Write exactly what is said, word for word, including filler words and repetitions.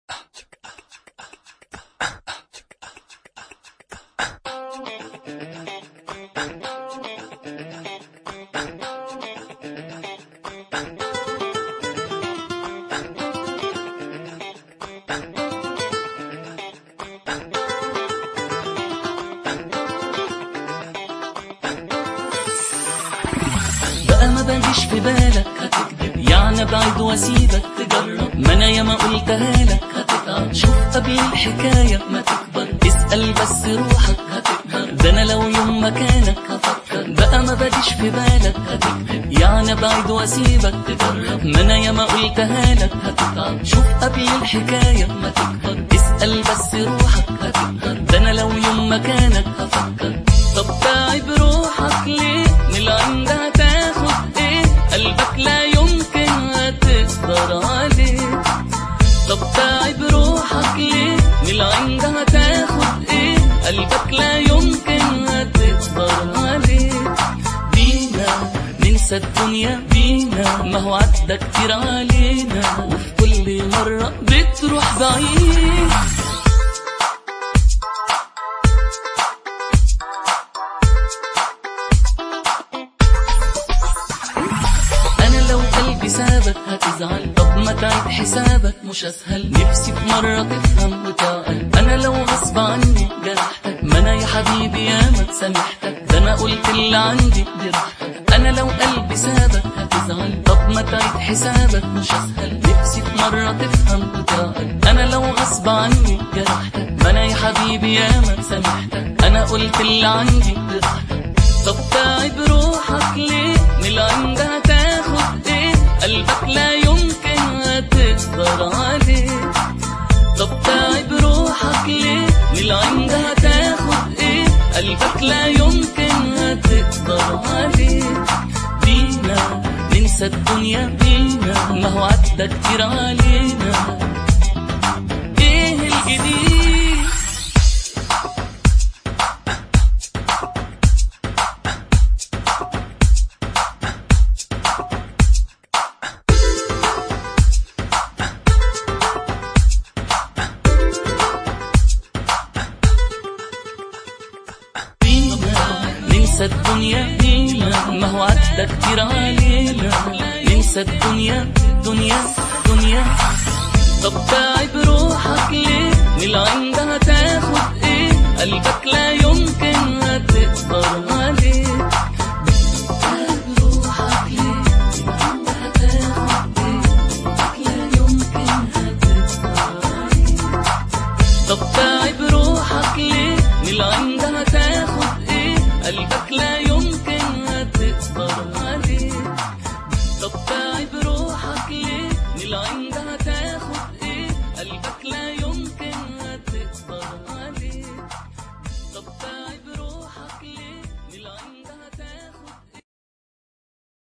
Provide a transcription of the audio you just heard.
بقى ما باجيش في بالك هتكذب، يعني بعيد واسيبك تجرب، ما انا ياما قلتها لك هتتعب. شوف قبل الحكاية ما تكبر، اسأل بس روحك هتقدر، ده انا لو يوم مكانك هفكر. بقى ما باجيش في بالك هتكذب، يعني بعيد واسيبك تجرب، ما انا ياما قلتها لك هتتعب. شوف قبل الحكاية ما تكبر، اسأل بس روحك هتقدر، ده انا لو يوم مكانك هفكر. طب تعب روحك ليه؟ من العند هتاخد ايه؟ قلبك لا يمكن هتقدر عليه. طب تعب روحك ليه؟ من العند هتاخد ايه؟ قلبك لا يمكن هتقدر عليه. بينا ننسى الدنيا، بينا ما هو عدى كتير علينا، وفي كل مرة بتروح بعيد. سابك هتزعل، طب ما تعيد حسابك مش اسهل. نفسي في مرة تفهم وتعقل، انا لو غصب عني جرحتك، ما انا يا حبيبي ياما سامحتك، ده انا قلت اللي عندي دي راحتك. انا لو قلبي سابك هتزعل، طب ما تعيد حسابك مش اسهل. نفسي في مرة تفهم وتعقل، انا لو غصب عني جرحتك، ما انا يا حبيبي ياما سامحتك، انا قلت اللي عندي دي راحتك. طب تعب روحك ليه؟ من العند هتاخد ايه؟ قلبك لا يمكن هتقدر عليه. طب تعب روحك ليه؟ من العند هتاخد ايه؟ قلبك لا يمكن هتقدر عليه. بينا ننسى الدنيا، بينا ما هو عدى كتير علينا. ايه الجديد؟ ننسى الدنيا، بينا ما هو عدى كتير علينا. ننسى الدنيا، دنيا دنيا. طب